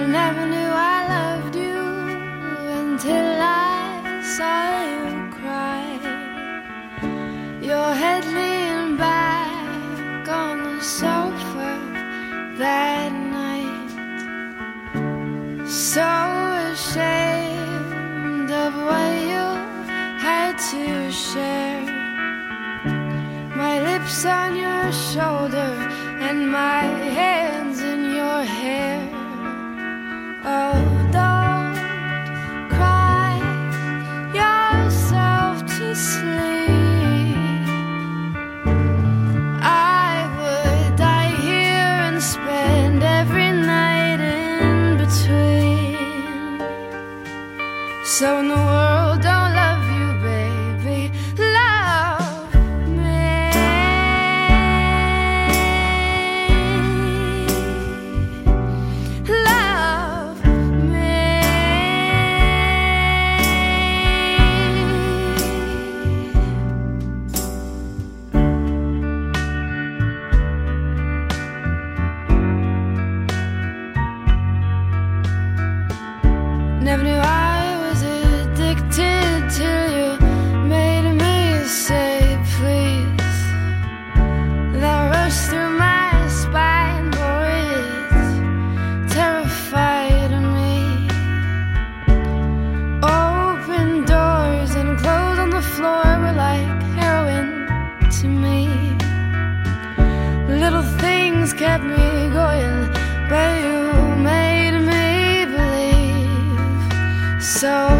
never knew I loved you until I saw you cry. Your head leaned back on the sofa that night, so ashamed of what you had to share. My lips on your shoulder and my hands in your hair. Oh, don't cry yourself to sleep. I would die here and spend every night in between. So in the world don't love you, baby, love me. Love me. Never knew I was addicted till you made me say please. That rush through my spine, boy, it's terrified of me. Open doors and clothes on the floor were like heroin to me. Little things kept me going, but you made me believe. So